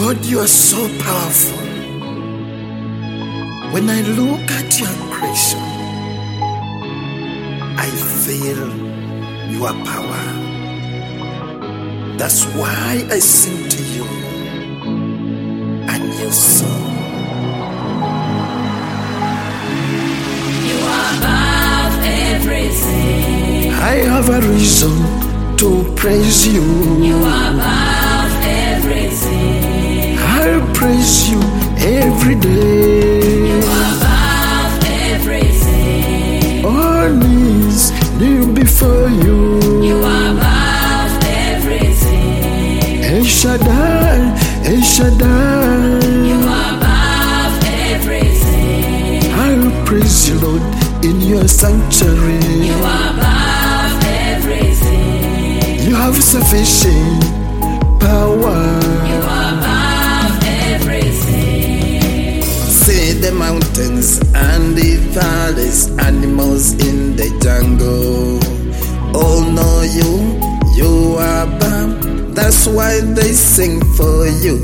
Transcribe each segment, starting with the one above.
God, you are so powerful. When I look at your creation, I feel your power. That's why I sing to you a new song. You are above everything. I have a reason to praise you. You are above everything. I'll praise you every day. You are above everything. All knees kneel before you. You are above everything. El Shaddai, El Shaddai. You are above everything. I'll praise you, Lord, in your sanctuary. You are above everything. You have sufficient power. You are above everything. See the mountains and the valleys, animals in the jungle. All know you are above. That's why they sing for you.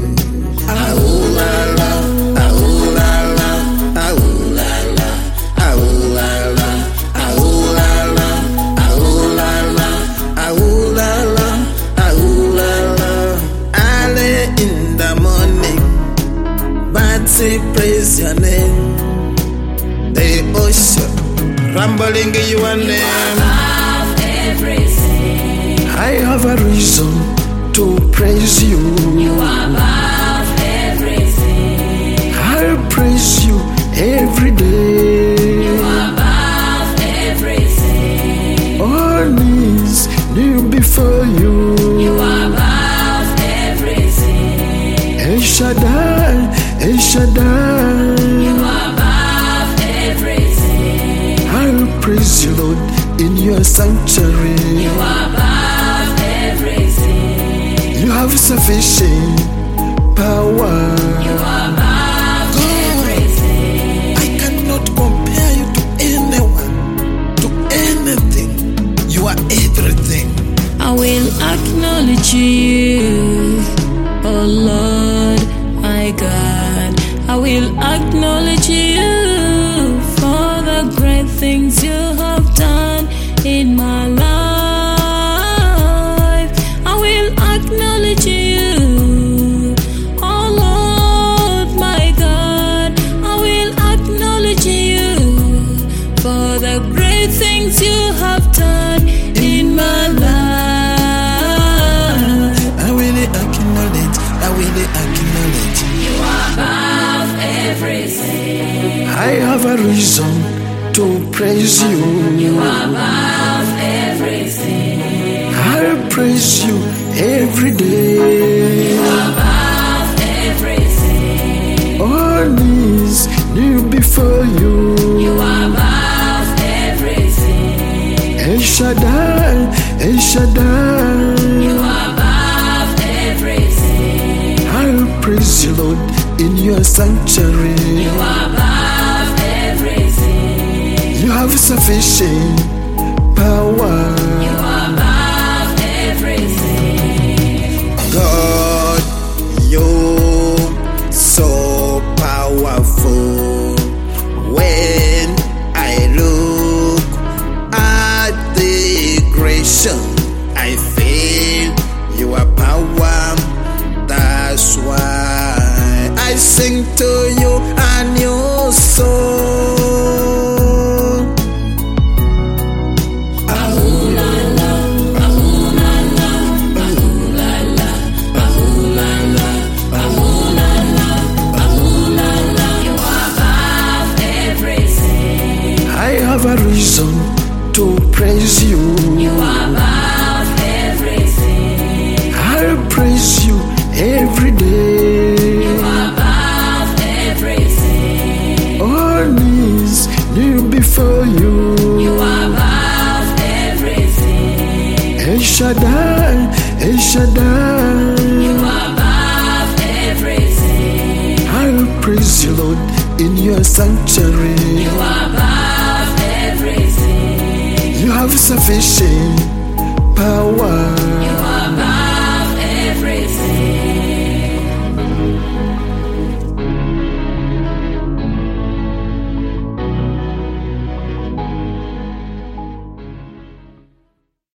Ahoo la la, ahoo la la, ahoo la la, ahoo la la, ahoo la la, ahoo la la, ahoo la la, ahoo la la. Early in the morning, birds praise your name. The ocean rumbling your name. Above everything. I have a reason to praise you. You are above everything. I'll praise you every day. You are above everything. All knees kneel before you. You are above everything. El Shaddai, El Shaddai. You are above everything. I'll praise you, Lord, in your sanctuary. You are above everything. You have sufficient power. You are above everything. I cannot compare you to anyone, to anything. You are everything. I will acknowledge you, oh Lord, my God. I will acknowledge you for the great things you have done in my life. I will acknowledge you, oh Lord, my God. I will acknowledge you for the great things you have done in my life. I will acknowledge. You are above everything. I have a reason to praise you. You are above everything. I'll praise you every day. You are above everything. All knees kneel before you. You are above everything. El Shaddai, El Shaddai. You are above everything. I'll praise you, Lord, in your sanctuary. You are above everything. You have sufficient power. You are above everything. God, you're so powerful. When I look at the creation, I feel your power. That's why I sing to you a new song. Ahoo la la, ahoo la la, ahoo la la, ahoo la la, ahoo la la, ahoo la la. You are above everything. I have a reason to praise you. You are above everything. I'll praise you every day. You are above everything. All knees kneel before you. You are above everything. El Shaddai, El Shaddai. You are above everything. I'll praise you, Lord, in your sanctuary. You are above everything. You have sufficient power.